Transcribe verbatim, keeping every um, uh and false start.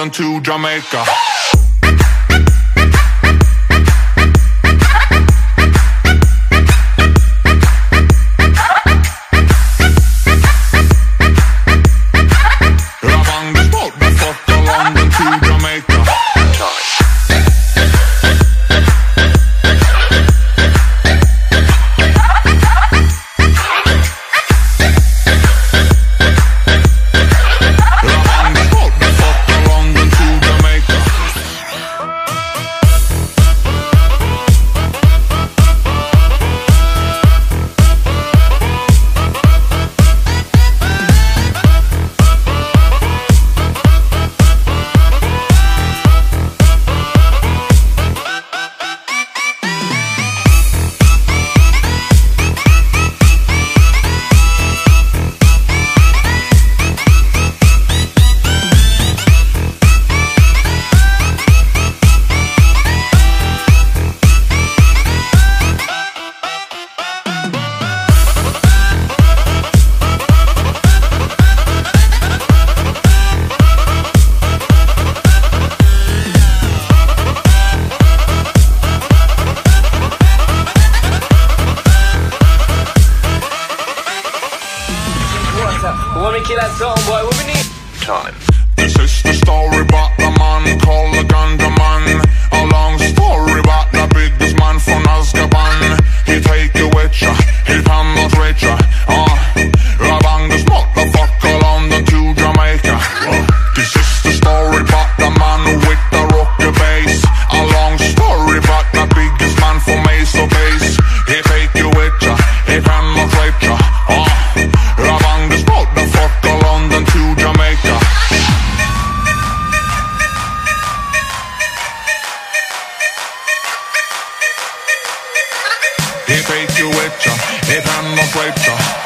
London to Jamaica. When we kill that song, boy, what we need? Time. This is the story about the man called the Ganja Man. A long story about the biggest man from Azkaban. He take you with ya, he penetrate ya. Uh, Rabang this motherfucker London to Jamaica. Uh, this is the story about the man with the rocky bass. A long story about the biggest man from Mesa Base. He take you with ya, he penetrate ya. Uh, Rabang this motherfucker London to Jamaica. He take you with ya, he penetrate ya.